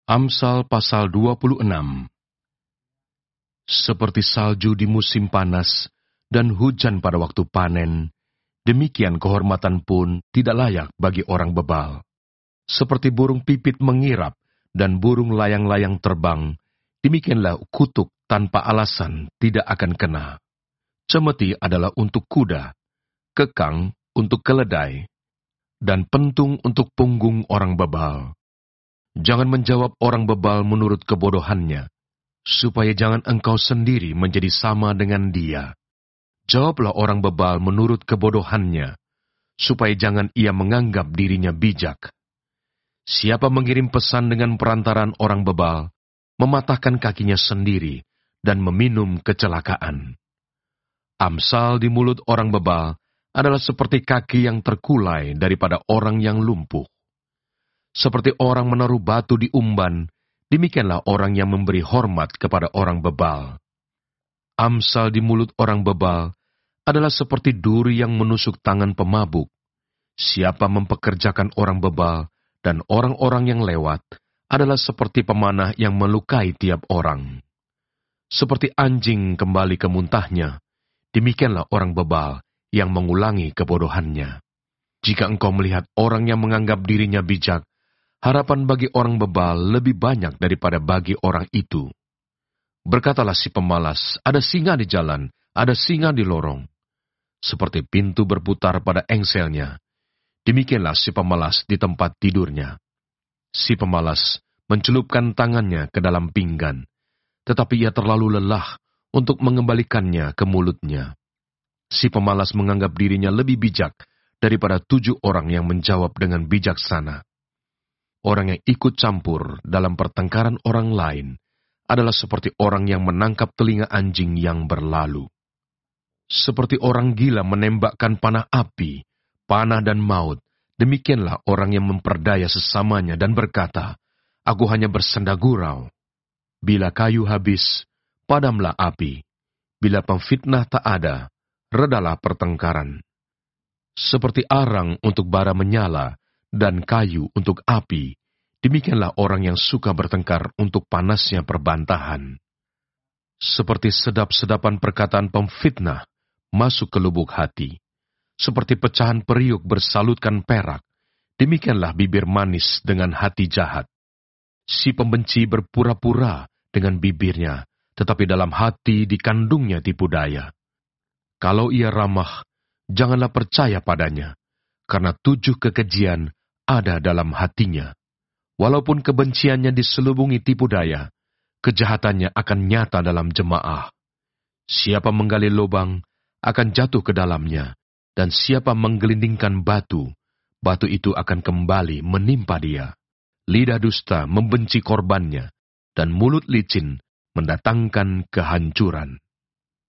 Amsal pasal 26. Seperti salju di musim panas dan hujan pada waktu panen, demikian kehormatan pun tidak layak bagi orang bebal. Seperti burung pipit mengirap dan burung layang-layang terbang, demikianlah kutuk tanpa alasan tidak akan kena. Cemeti adalah untuk kuda, kekang untuk keledai, dan pentung untuk punggung orang bebal. Jangan menjawab orang bebal menurut kebodohannya, supaya jangan engkau sendiri menjadi sama dengan dia. Jawablah orang bebal menurut kebodohannya, supaya jangan ia menganggap dirinya bijak. Siapa mengirim pesan dengan perantaran orang bebal, mematahkan kakinya sendiri dan meminum kecelakaan. Amsal di mulut orang bebal adalah seperti kaki yang terkulai daripada orang yang lumpuh. Seperti orang menaruh batu di umban, demikianlah orang yang memberi hormat kepada orang bebal. Amsal di mulut orang bebal adalah seperti duri yang menusuk tangan pemabuk. Siapa mempekerjakan orang bebal dan orang-orang yang lewat adalah seperti pemanah yang melukai tiap orang. Seperti anjing kembali ke muntahnya, demikianlah orang bebal yang mengulangi kebodohannya. Jika engkau melihat orang yang menganggap dirinya bijak, harapan bagi orang bebal lebih banyak daripada bagi orang itu. Berkatalah si pemalas, ada singa di jalan, ada singa di lorong. Seperti pintu berputar pada engselnya, demikianlah si pemalas di tempat tidurnya. Si pemalas mencelupkan tangannya ke dalam pinggan, tetapi ia terlalu lelah untuk mengembalikannya ke mulutnya. Si pemalas menganggap dirinya lebih bijak daripada 7 orang yang menjawab dengan bijaksana. Orang yang ikut campur dalam pertengkaran orang lain adalah seperti orang yang menangkap telinga anjing yang berlalu. Seperti orang gila menembakkan panah api, panah dan maut, demikianlah orang yang memperdaya sesamanya dan berkata, "Aku hanya bersenda gurau." Bila kayu habis, padamlah api. Bila pemfitnah tak ada, redalah pertengkaran. Seperti arang untuk bara menyala, dan kayu untuk api, demikianlah orang yang suka bertengkar untuk panasnya perbantahan. Seperti sedap-sedapan perkataan pemfitnah masuk ke lubuk hati, seperti pecahan periuk bersalutkan perak, demikianlah bibir manis dengan hati jahat. Si pembenci berpura-pura dengan bibirnya, tetapi dalam hati dikandungnya tipu daya. Kalau ia ramah, janganlah percaya padanya, karena 7 kekejian ada dalam hatinya. Walaupun kebenciannya diselubungi tipu daya, kejahatannya akan nyata dalam jemaah. Siapa menggali lubang, akan jatuh ke dalamnya, dan siapa menggelindingkan batu, batu itu akan kembali menimpa dia. Lidah dusta membenci korbannya, dan mulut licin mendatangkan kehancuran.